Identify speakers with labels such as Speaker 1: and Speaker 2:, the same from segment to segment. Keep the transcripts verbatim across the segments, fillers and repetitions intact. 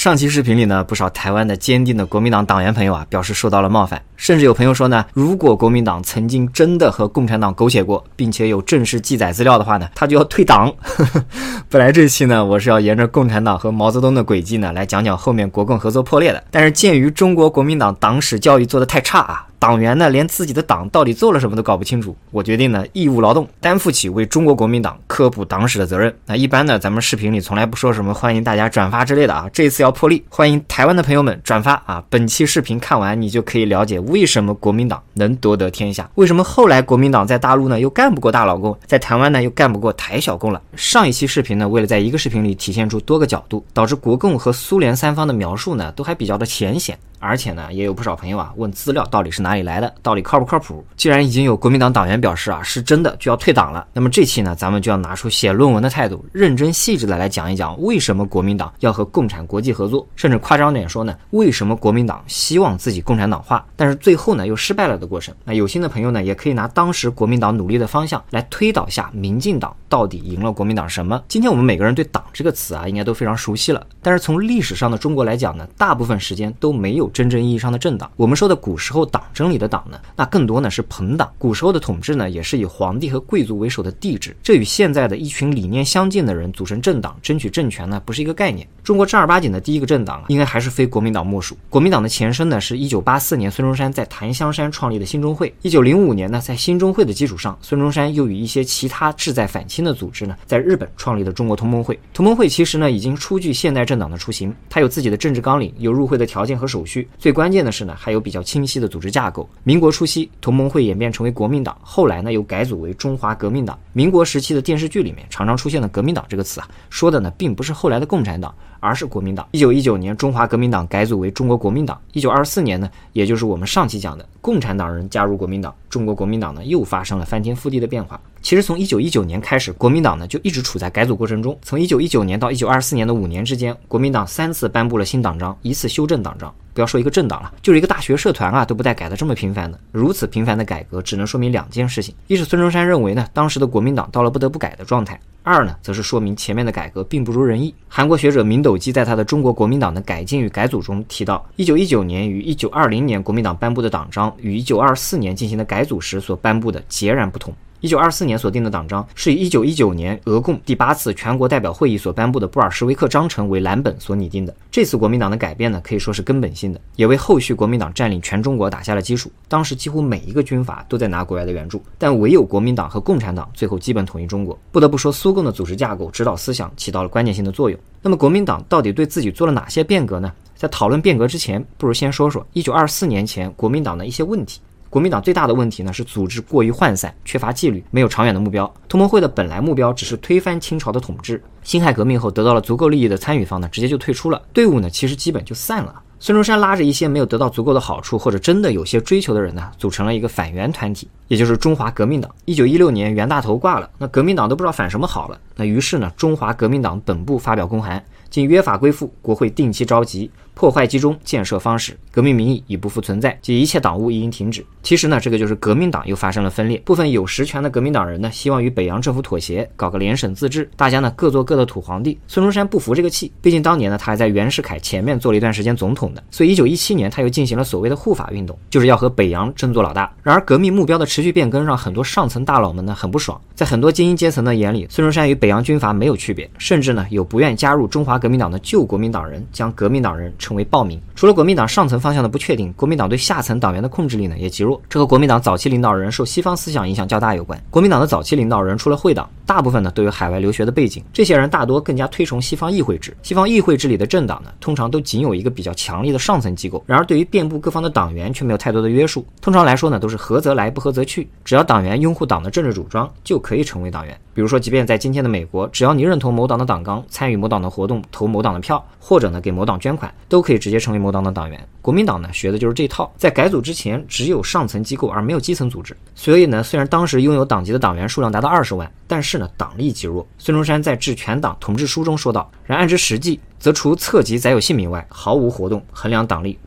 Speaker 1: 上期视频里呢，不少台湾的坚定的国民党党员朋友啊，表示受到了冒犯，甚至有朋友说呢，如果国民党曾经真的和共产党苟且过，并且有正式记载资料的话呢，他就要退党。本来这期呢，我是要沿着共产党和毛泽东的轨迹呢，来讲讲后面国共合作破裂的，但是鉴于中国国民党党史教育做得太差啊，党员呢连自己的党到底做了什么都搞不清楚，我决定呢义务劳动，担负起为中国国民党科普党史的责任。那一般呢，咱们视频里从来不说什么欢迎大家转发之类的啊，这一次要破例，欢迎台湾的朋友们转发啊！本期视频看完，你就可以了解为什么国民党能夺得天下，为什么后来国民党在大陆呢又干不过大老共，在台湾呢又干不过台小共了。上一期视频呢，为了在一个视频里体现出多个角度，导致国共和苏联三方的描述呢都还比较的浅显。而且呢，也有不少朋友啊问资料到底是哪里来的，到底靠不靠谱？既然已经有国民党党员表示啊是真的就要退党了，那么这期呢，咱们就要拿出写论文的态度，认真细致的来讲一讲为什么国民党要和共产国际合作，甚至夸张点说呢，为什么国民党希望自己共产党化，但是最后呢又失败了的过程。那有心的朋友呢，也可以拿当时国民党努力的方向来推导下民进党到底赢了国民党什么。今天我们每个人对党这个词啊应该都非常熟悉了，但是从历史上的中国来讲呢，大部分时间都没有真正意义上的政党。我们说的古时候党争里的党呢，那更多呢是朋党。古时候的统治呢，也是以皇帝和贵族为首的帝制，这与现在的一群理念相近的人组成政党争取政权呢，不是一个概念。中国正儿八经的第一个政党啊，应该还是非国民党莫属。国民党的前身呢，是一九八四年孙中山在檀香山创立的兴中会。一九零五年呢，在兴中会的基础上，孙中山又与一些其他志在反清的组织呢，在日本创立了中国同盟会。同盟会其实呢，已经初具现代政党的雏形，它有自己的政治纲领，有入会的条件和手续，最关键的是呢，还有比较清晰的组织架构。民国初期，同盟会演变成为国民党，后来呢又改组为中华革命党。民国时期的电视剧里面常常出现的革命党这个词啊，说的呢并不是后来的共产党，而是国民党。一九一九年，中华革命党改组为中国国民党。一九二四年呢，也就是我们上期讲的共产党人加入国民党，中国国民党呢又发生了翻天覆地的变化。其实从一九一九年开始，国民党呢就一直处在改组过程中。从一九一九年到一九二四年的五年之间，国民党三次颁布了新党章，一次修正党章。不要说一个政党了，就是一个大学社团啊，都不带改得这么频繁的。如此频繁的改革，只能说明两件事情：一是孙中山认为呢，当时的国民党到了不得不改的状态；二呢，则是说明前面的改革并不如人意。韩国学者明斗基在他的《中国国民党的改进与改组》中提到，一九一九年与一九二零年国民党颁布的党章与一九二四年进行的改组时所颁布的截然不同。一九二四年所定的党章是以一九一九年俄共第八次全国代表会议所颁布的布尔什维克章程为蓝本所拟定的。这次国民党的改变呢，可以说是根本性的，也为后续国民党占领全中国打下了基础。当时几乎每一个军阀都在拿国外的援助，但唯有国民党和共产党最后基本统一中国。不得不说，苏共的组织架构、指导思想起到了关键性的作用。那么国民党到底对自己做了哪些变革呢？在讨论变革之前，不如先说说一九二四年前国民党的一些问题。国民党最大的问题呢是组织过于涣散，缺乏纪律，没有长远的目标。同盟会的本来目标只是推翻清朝的统治，辛亥革命后得到了足够利益的参与方呢直接就退出了，队伍呢其实基本就散了。孙中山拉着一些没有得到足够的好处或者真的有些追求的人呢，组成了一个反袁团体，也就是中华革命党。一九一六年袁大头挂了，那革命党都不知道反什么好了，那于是呢中华革命党本部发表公函，经约法归附，国会定期召集，破坏集中，建设方式，革命名义已不复存在，即一切党务亦应停止。其实呢，这个就是革命党又发生了分裂，部分有实权的革命党人呢，希望与北洋政府妥协，搞个联省自治，大家呢各做各的土皇帝。孙中山不服这个气，毕竟当年呢他还在袁世凯前面做了一段时间总统的，所以一九一七年他又进行了所谓的护法运动，就是要和北洋争做老大。然而革命目标的持续变更让很多上层大佬们呢很不爽，在很多精英阶层的眼里，孙中山与北洋军阀没有区别，甚至呢有不愿加入中华革命党的旧国民党人将革命党人称为暴民。除了国民党上层方向的不确定，国民党对下层党员的控制力呢也极弱，这和国民党早期领导人受西方思想影响较大有关。国民党的早期领导人除了会党，大部分呢都有海外留学的背景，这些人大多更加推崇西方议会制。西方议会制里的政党呢，通常都仅有一个比较强力的上层机构，然而对于遍布各方的党员却没有太多的约束。通常来说呢，都是合则来，不合则去，只要党员拥护党的政治主张，就可以成为党员。比如说，即便在今天的美国，只要你认同某党的党纲，参与某党的活动，投某党的票，或者呢给某党捐款，都可以直接成为某党的党员。国民党呢学的就是这套，在改组之前只有上层机构而没有基层组织，所以呢虽然当时拥有党籍的党员数量达到二十万，但是呢党力极弱。孙中山在致全党统治书中说道，然按之实际，则除册籍载有姓名外，毫无活动，衡量党力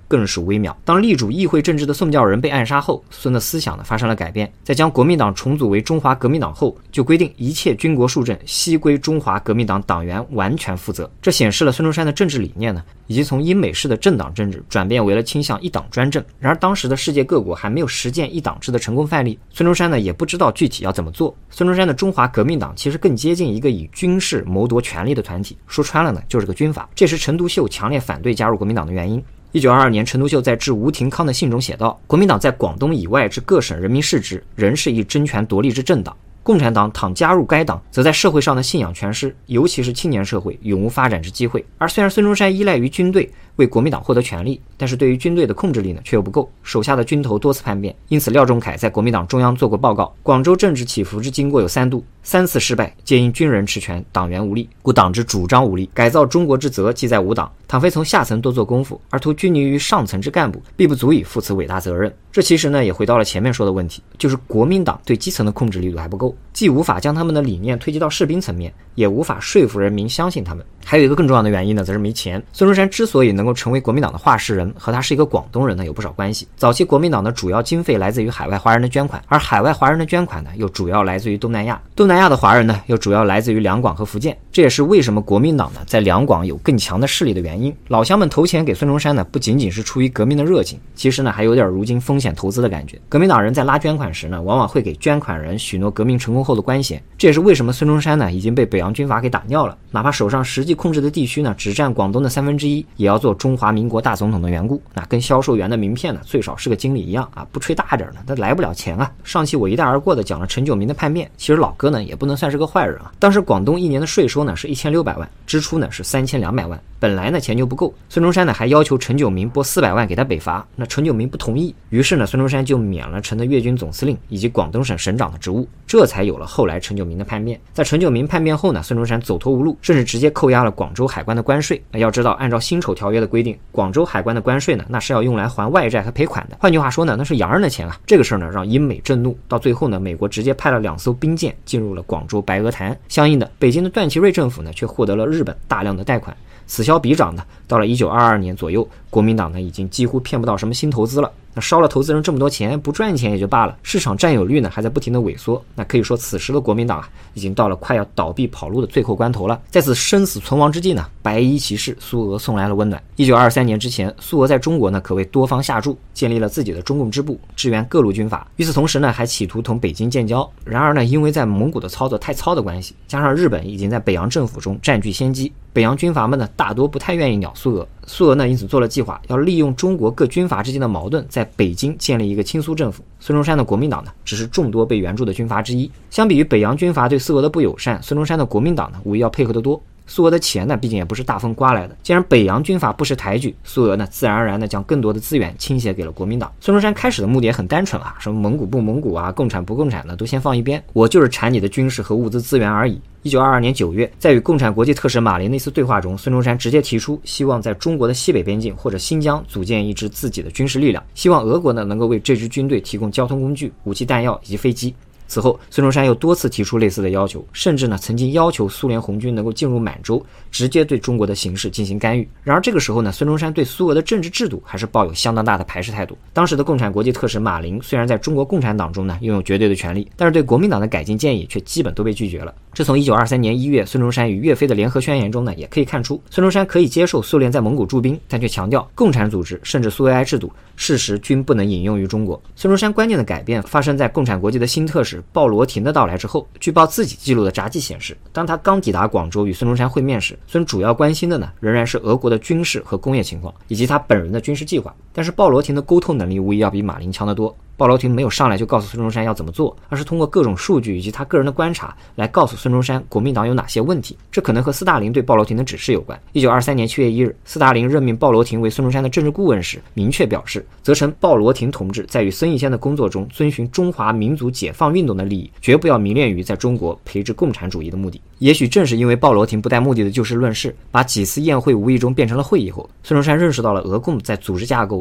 Speaker 1: 更属微妙。当力主议会政治的宋教仁被暗杀后，孙的思想呢发生了改变，在将国民党重组为中华革命党后，就规定一切军国术政悉归中华革命党党员完全负责。这显示了孙中山的政治理念呢，以及从英美式的政党政治转变为了倾向一党专政。然而当时的世界各国还没有实践一党制的成功范例，孙中山呢也不知道具体要怎么做。孙中山的中华革命党其实更接近一个以军事谋夺权力的团体，说穿了呢就是个军阀。这是陈独秀强烈反对加入国民党的原因。一九二二年，陈独秀在致吴廷康的信中写道：国民党在广东以外之各省人民视之，仍是一争权夺利之政党。共产党倘加入该党，则在社会上的信仰全失，尤其是青年社会永无发展之机会。而虽然孙中山依赖于军队为国民党获得权力，但是对于军队的控制力呢却又不够，手下的军头多次叛变。因此廖仲恺在国民党中央做过报告，广州政治起伏之经过有三度，三次失败皆因军人持权，党员无力，故党之主张无力，改造中国之责即在吾党。倘非从下层多做功夫，而图拘泥于上层之干部，必不足以负此伟大责任。这其实呢也回到了前面说的问题，就是国民党对基层的控制力度还不够，既无法将他们的理念推及到士兵层面，也无法说服人民相信他们。还有一个更重要的原因呢，则是没钱。孙中山之所以能够成为国民党的话事人，和他是一个广东人呢有不少关系。早期国民党的主要经费来自于海外华人的捐款，而海外华人的捐款呢又主要来自于东南亚，东南亚的华人呢又主要来自于两广和福建。这也是为什么国民党呢在两广有更强的势力的原因。老乡们投钱给孙中山呢，不仅仅是出于革命的热情，其实呢还有点如今风险投资的感觉。革命党人在拉捐款时呢，往往会给捐款人许诺革命成功后的官衔，这也是为什么孙中山呢已经被北洋军阀给打尿了，哪怕手上实际控制的地区呢只占广东的三分之一，也要做中华民国大总统的缘故。那跟销售员的名片呢最少是个经理一样啊，不吹大点呢他来不了钱啊。上期我一带而过的讲了陈炯明的叛变，其实老哥呢也不能算是个坏人啊。当时广东一年的税收呢是一千六百万，支出呢是三千两百万，本来呢钱就不够，孙中山呢还要求陈炯明拨四百万给他北伐，那陈炯明不同意，于是呢孙中山就免了陈的粤军总司令以及广东省省长的职务，这才有了后来陈炯明的叛变。在陈炯明叛变后呢，孙中山走投无路，甚至直接扣押了广州海关的关税。那要知道，按照辛丑条约的规定，广州海关的关税呢，那是要用来还外债和赔款的。换句话说呢，那是洋人的钱啊。这个事儿呢，让英美震怒，到最后呢，美国直接派了两艘兵舰进入了广州白鹅潭。相应的，北京的段祺瑞政府呢，却获得了日本大量的贷款。此消彼长呢，到了一九二二年左右，国民党呢已经几乎骗不到什么新投资了。那烧了投资人这么多钱，不赚钱也就罢了，市场占有率呢还在不停的萎缩。那可以说，此时的国民党啊，已经到了快要倒闭跑路的最后关头了。在此生死存亡之际呢，白衣骑士苏俄送来了温暖。一九二三年之前，苏俄在中国呢可谓多方下注，建立了自己的中共支部，支援各路军阀。与此同时呢，还企图同北京建交。然而呢，因为在蒙古的操作太糙的关系，加上日本已经在北洋政府中占据先机，北洋军阀们呢大多不太愿意鸟苏俄。苏俄呢因此做了计划，要利用中国各军阀之间的矛盾，在北京建立一个亲苏政府。孙中山的国民党呢只是众多被援助的军阀之一。相比于北洋军阀对苏俄的不友善，孙中山的国民党呢无疑要配合得多。苏俄的钱呢毕竟也不是大风刮来的，既然北洋军阀不识抬举，苏俄呢自然而然的将更多的资源倾斜给了国民党。孙中山开始的目的也很单纯啊，什么蒙古不蒙古啊，共产不共产的都先放一边，我就是铲你的军事和物资资源而已。一九二二年九月，在与共产国际特使马林的一次对话中，孙中山直接提出希望在中国的西北边境或者新疆组建一支自己的军事力量，希望俄国呢能够为这支军队提供交通工具、武器弹药以及飞机。此后，孙中山又多次提出类似的要求，甚至呢曾经要求苏联红军能够进入满洲，直接对中国的形势进行干预。然而这个时候呢，孙中山对苏俄的政治制度还是抱有相当大的排斥态度。当时的共产国际特使马林虽然在中国共产党中呢拥有绝对的权力，但是对国民党的改进建议却基本都被拒绝了。这从一九二三年一月孙中山与岳飞的联合宣言中呢也可以看出，孙中山可以接受苏联在蒙古驻兵，但却强调共产组织甚至苏维埃制度事实均不能引用于中国。孙中山关键的改变发生在共产国际的新特使鲍罗廷的到来之后。据报自己记录的札记显示，当他刚抵达广州与孙中山会面时，孙主要关心的呢仍然是俄国的军事和工业情况，以及他本人的军事计划。但是鲍罗廷的沟通能力无疑要比马林强得多。鲍罗廷没有上来就告诉孙中山要怎么做，而是通过各种数据以及他个人的观察来告诉孙中山国民党有哪些问题。这可能和斯大林对鲍罗廷的指示有关。一九二三年七月一日，斯大林任命鲍罗廷为孙中山的政治顾问时，明确表示，责成鲍罗廷同志在与孙逸仙的工作中遵循中华民族解放运动的利益，绝不要迷恋于在中国培植共产主义的目的。也许正是因为鲍罗廷不带目的的就事论事，把几次宴会无意中变成了会议后，孙中山认识到了俄共在组织架构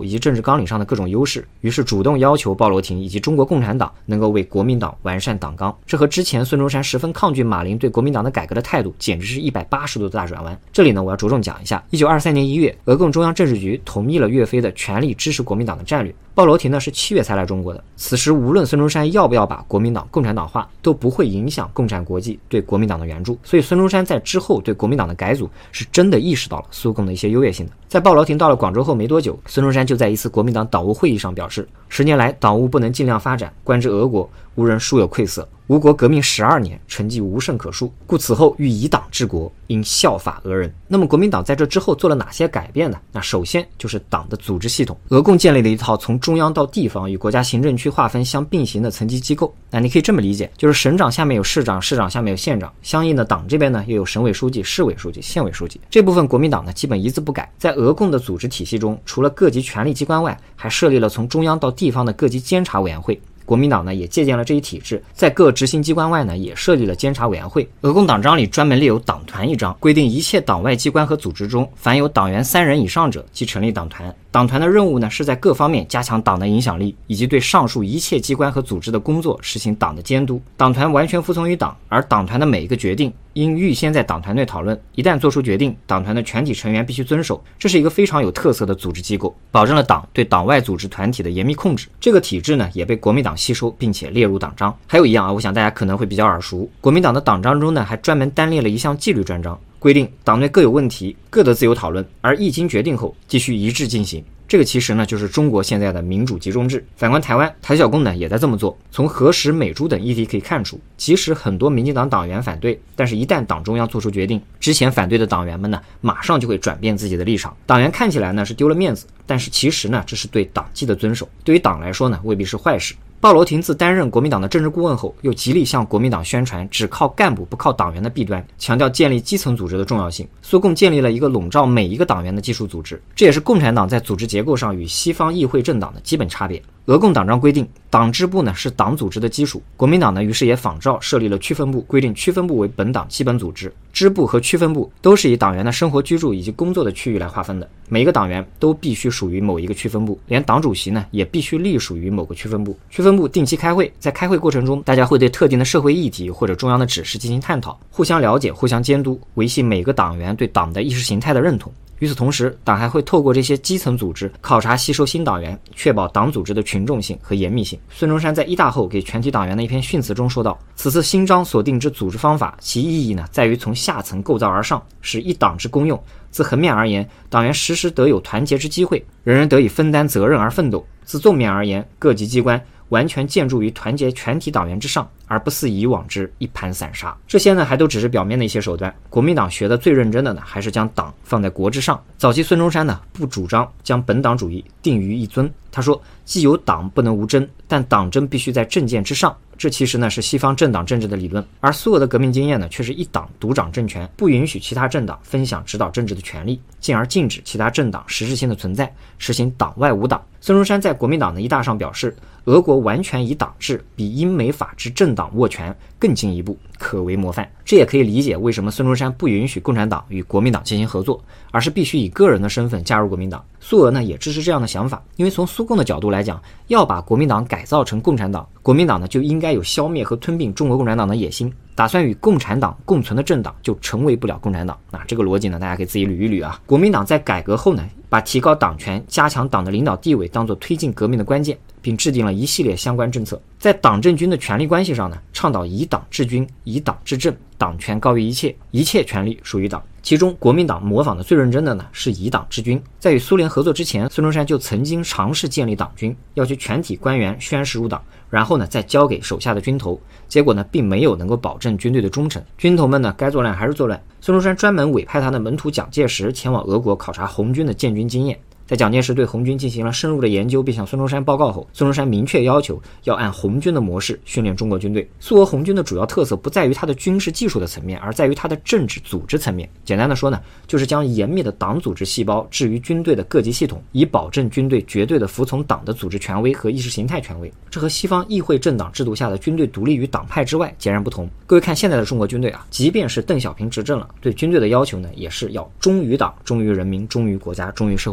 Speaker 1: 以及政治纲领上的各种优势，于是主动要求鲍罗廷以及中国共产党能够为国民党完善党纲。这和之前孙中山十分抗拒马林对国民党的改革的态度简直是一百八十度的大转弯。这里呢，我要着重讲一下一九二三年一月，俄共中央政治局同意了岳飞的全力支持国民党的战略。鲍罗廷呢是七月才来中国的，此时无论孙中山要不要把国民党共产党化，都不会影响共产国际对国民党的援助。所以孙中山在之后对国民党的改组是真的意识到了苏共的一些优越性的。在鲍罗廷到了广州后没多久，孙中山就在一次国民党党务会议上表示，十年来党务不能尽量发展，观之俄国，无人殊有愧色。吴国革命十二年，成绩无甚可述，故此后欲以党治国，应效法俄人。那么国民党在这之后做了哪些改变呢？那首先就是党的组织系统。俄共建立了一套从中央到地方与国家行政区划分相并行的层级机构。那你可以这么理解，就是省长下面有市长，市长下面有县长，相应的党这边呢又有省委书记、市委书记、县委书记。这部分国民党呢基本一字不改。在俄共的组织体系中，除了各级权力机关外，还设立了从中央到地方的各级监察委员会。国民党呢也借鉴了这一体制，在各执行机关外呢也设立了监察委员会。俄共党章里专门列有党团一章，规定一切党外机关和组织中，凡有党员三人以上者，即成立党团。党团的任务呢是在各方面加强党的影响力，以及对上述一切机关和组织的工作实行党的监督。党团完全服从于党，而党团的每一个决定应预先在党团内讨论，一旦做出决定，党团的全体成员必须遵守。这是一个非常有特色的组织机构，保证了党对党外组织团体的严密控制。这个体制呢也被国民党吸收并且列入党章。还有一样啊，我想大家可能会比较耳熟，国民党的党章中呢还专门单列了一项纪律专章，规定党内各有问题，各得自由讨论，而一经决定后继续一致进行。这个其实呢就是中国现在的民主集中制。反观台湾，台小共呢也在这么做。从核食美猪等议题可以看出，即使很多民进党党员反对，但是一旦党中央做出决定，之前反对的党员们呢马上就会转变自己的立场。党员看起来呢是丢了面子，但是其实呢这是对党纪的遵守，对于党来说呢未必是坏事。鲍罗廷自担任国民党的政治顾问后，又极力向国民党宣传只靠干部不靠党员的弊端，强调建立基层组织的重要性。苏共建立了一个笼罩每一个党员的技术组织，这也是共产党在组织结构上与西方议会政党的基本差别。俄共党章规定，党支部呢是党组织的基础，国民党呢于是也仿照设立了区分部，规定区分部为本党基本组织。支部和区分部都是以党员的生活居住以及工作的区域来划分的，每一个党员都必须属于某一个区分部，连党主席呢也必须隶属于某个区分部。区分部定期开会，在开会过程中，大家会对特定的社会议题或者中央的指示进行探讨，互相了解，互相监督，维系每个党员对党的意识形态的认同。与此同时，党还会透过这些基层组织考察吸收新党员，确保党组织的群众性和严密性。孙中山在一大后给全体党员的一篇训词中说道，此次新章所定之组织方法，其意义呢在于从下层构造而上，使一党之功用。自横面而言，党员时时得有团结之机会，人人得以分担责任而奋斗。自纵面而言，各级机关完全建筑于团结全体党员之上，而不似以往之一盘散沙。这些呢还都只是表面的一些手段，国民党学的最认真的呢还是将党放在国之上。早期孙中山呢不主张将本党主义定于一尊，他说既有党不能无真，但党争必须在政见之上。这其实呢是西方政党政治的理论，而苏俄的革命经验呢却是一党独掌政权，不允许其他政党分享指导政治的权利，进而禁止其他政党实质性的存在，实行党外无党。孙中山在国民党的一大上表示，俄国完全以党制，比英美法之政党握权更进一步，可为模范。这也可以理解为什么孙中山不允许共产党与国民党进行合作，而是必须以个人的身份加入国民党。苏俄呢也支持这样的想法，因为从苏共的角度来讲，要把国民党改造成共产党，国民党呢就应该有消灭和吞并中国共产党的野心，打算与共产党共存的政党就成为不了共产党。那这个逻辑呢大家可以自己捋一捋啊。国民党在改革后呢，把提高党权、加强党的领导地位当作推进革命的关键，并制定了一系列相关政策。在党政军的权力关系上呢，倡导以党治军，以党治政，党权高于一切，一切权力属于党。其中国民党模仿的最认真的呢是以党治军。在与苏联合作之前，孙中山就曾经尝试建立党军，要求全体官员宣誓入党，然后呢再交给手下的军头，结果呢并没有能够保证军队的忠诚，军头们呢该作乱还是作乱。孙中山专门委派他的门徒蒋介石前往俄国考察红军的建军经验。在蒋介石对红军进行了深入的研究并向孙中山报告后，孙中山明确要求要按红军的模式训练中国军队。苏俄红军的主要特色不在于它的军事技术的层面，而在于它的政治组织层面。简单的说呢，就是将严密的党组织细胞置于军队的各级系统，以保证军队绝对的服从党的组织权威和意识形态权威。这和西方议会政党制度下的军队独立于党派之外截然不同。各位看现在的中国军队啊，即便是邓小平执政了，对军队的要求呢也是要忠于党、忠于人民、忠于国家、忠于社会主义。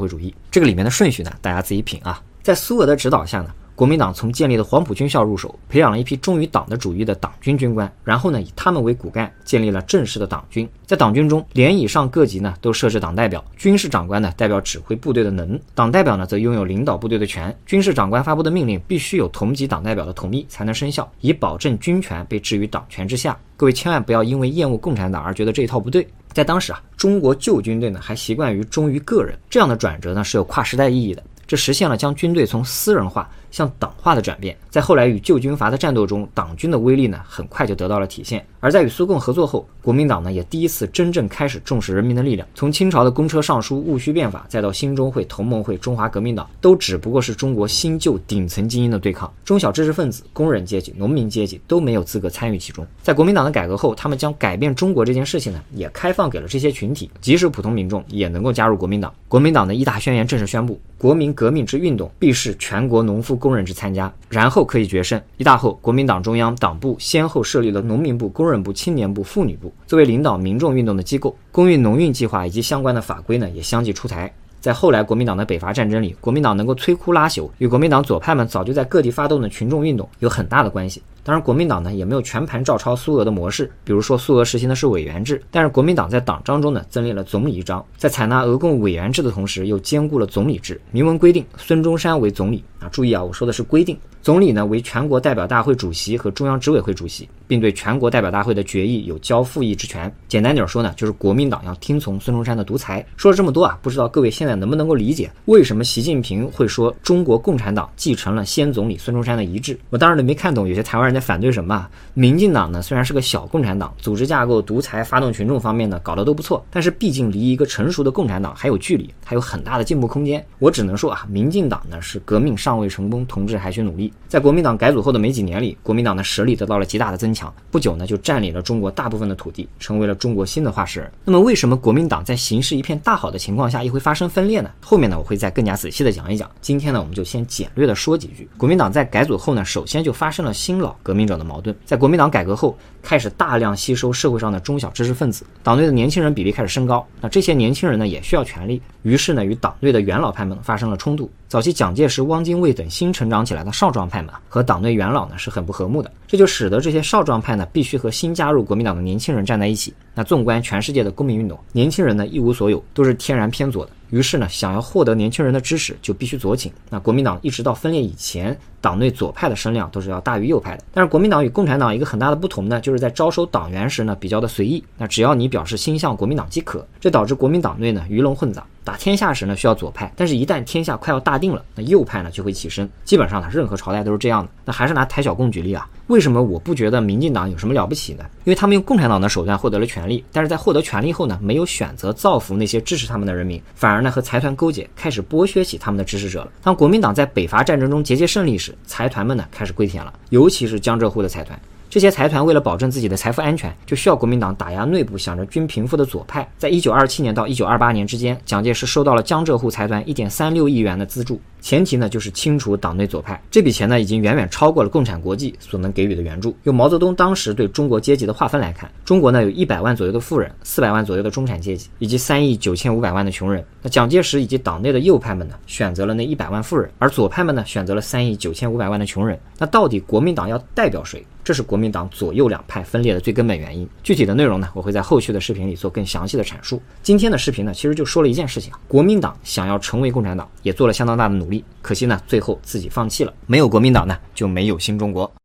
Speaker 1: 这个里面的顺序呢，大家自己品啊。在苏俄的指导下呢，国民党从建立的黄埔军校入手，培养了一批忠于党的主义的党军军官，然后呢，以他们为骨干，建立了正式的党军。在党军中，连以上各级呢都设置党代表，军事长官呢代表指挥部队的能，党代表呢则拥有领导部队的权。军事长官发布的命令必须有同级党代表的同意才能生效，以保证军权被置于党权之下。各位千万不要因为厌恶共产党而觉得这一套不对。在当时啊，中国旧军队呢还习惯于忠于个人，这样的转折呢是有跨时代意义的。这实现了将军队从私人化向党化的转变。在后来与旧军阀的战斗中，党军的威力呢很快就得到了体现。而在与苏共合作后，国民党呢也第一次真正开始重视人民的力量。从清朝的公车上书、戊戌变法，再到兴中会、同盟会、中华革命党，都只不过是中国新旧顶层精英的对抗。中小知识分子、工人阶级、农民阶级都没有资格参与其中。在国民党的改革后，他们将改变中国这件事情呢也开放给了这些群体，即使普通民众也能够加入国民党。国民党的一大宣言正式宣布，国民革命之运动必是全国农夫工人之参加，然后可以决胜。一大后，国民党中央党部先后设立了农民部、工人部、青年部、妇女部，作为领导民众运动的机构。公运农运计划以及相关的法规呢也相继出台。在后来国民党的北伐战争里，国民党能够摧枯拉朽，与国民党左派们早就在各地发动的群众运动有很大的关系。当然国民党呢也没有全盘照抄苏俄的模式，比如说苏俄实行的是委员制，但是国民党在党章中呢增列了总理一章，在采纳俄共委员制的同时又兼顾了总理制，明文规定孙中山为总理啊，注意啊，我说的是规定。总理呢为全国代表大会主席和中央执委会主席，并对全国代表大会的决议有交复议之权。简单点说呢，就是国民党要听从孙中山的独裁。说了这么多啊，不知道各位现在能不能够理解为什么习近平会说中国共产党继承了先总理孙中山的遗志。我当然都没看懂有些台湾人在反对什么啊。民进党呢虽然是个小共产党，组织架构、独裁、发动群众方面呢搞得都不错，但是毕竟离一个成熟的共产党还有距离，还有很大的进步空间。我只能说啊，民进党呢是革命尚未成功，同志还需努力。在国民党改组后的没几年里，国民党的实力得到了极大的增强，不久呢就占领了中国大部分的土地，成为了中国新的话事人。那么为什么国民党在形势一片大好的情况下也会发生分裂呢？后面呢我会再更加仔细的讲一讲。今天呢我们就先简略的说几句。国民党在改组后呢，首先就发生了新老革命者的矛盾。在国民党改革后，开始大量吸收社会上的中小知识分子，党内的年轻人比例开始升高。那这些年轻人呢也需要权力，于是呢与党内的元老派们发生了冲突。早期蒋介石、汪精卫等新成长起来的少壮派们和党内元老呢是很不和睦的，这就使得这些少壮派呢必须和新加入国民党的年轻人站在一起。那纵观全世界的公民运动，年轻人呢一无所有，都是天然偏左的。于是呢，想要获得年轻人的支持，就必须左倾。那国民党一直到分裂以前，党内左派的声量都是要大于右派的。但是国民党与共产党一个很大的不同呢，就是在招收党员时呢比较的随意。那只要你表示倾向国民党即可，这导致国民党内呢鱼龙混杂。打天下时呢需要左派，但是一旦天下快要大定了，那右派呢就会起身。基本上呢任何朝代都是这样的。那还是拿台小共举例啊，为什么我不觉得民进党有什么了不起呢？因为他们用共产党的手段获得了权力，但是在获得权力后呢，没有选择造福那些支持他们的人民，反而呢和财团勾结，开始剥削起他们的支持者了。当国民党在北伐战争中节节胜利时，财团们呢开始跪舔了，尤其是江浙沪的财团。这些财团为了保证自己的财富安全，就需要国民党打压内部想着均贫富的左派。在一九二七年到一九二八年之间，蒋介石收到了江浙沪财团 一点三六亿元的资助，前提呢就是清除党内左派。这笔钱呢已经远远超过了共产国际所能给予的援助。用毛泽东当时对中国阶级的划分来看，中国呢有一百万左右的富人，四百万左右的中产阶级，以及三亿九千五百万的穷人。那蒋介石以及党内的右派们呢选择了那一百万富人，而左派们呢选择了三亿九千五百万的穷人。那到底国民党要代表谁？这是国民党左右两派分裂的最根本原因。具体的内容呢，我会在后续的视频里做更详细的阐述。今天的视频呢，其实就说了一件事情，国民党想要成为共产党，也做了相当大的努力，可惜呢，最后自己放弃了。没有国民党呢，就没有新中国。